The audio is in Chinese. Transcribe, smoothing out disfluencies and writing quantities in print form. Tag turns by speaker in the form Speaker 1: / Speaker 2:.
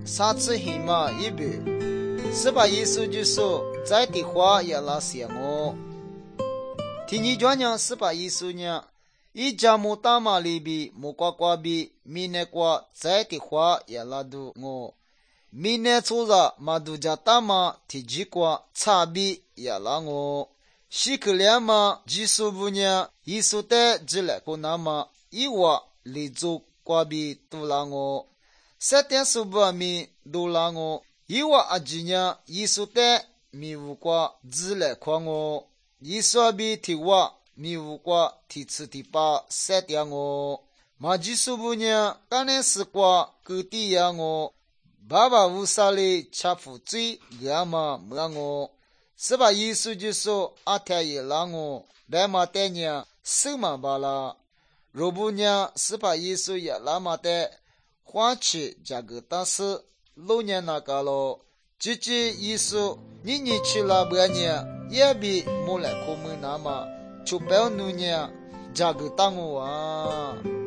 Speaker 1: 三次行嘛一步，是把耶稣就说在的话也拉写我。听你讲讲是把耶稣呢，一家木大马里比木瓜瓜比米那瓜在的话也拉都我。米那做着马都家大马提几瓜差比也拉我。西克两嘛技术不呢，耶稣的只来过那么一瓦里做瓜比都拉我。三点数不米都拉我。一瓦阿吉呢，耶稣的米无瓜只来夸我。耶稣比提瓦米无瓜提次提八三点我。马技术不呢，刚才是瓜各地呀我。爸爸无啥哩吃苦嘴，俺嘛没我。是把耶稣就说阿天也拉我，白马带呢手嘛罢了。若不呢，是把耶稣也拉马带，换去这个大事，老年那个咯。姐姐耶稣，你去了不呢？也比莫来苦闷那么，就不要弄呢，这个当我啊。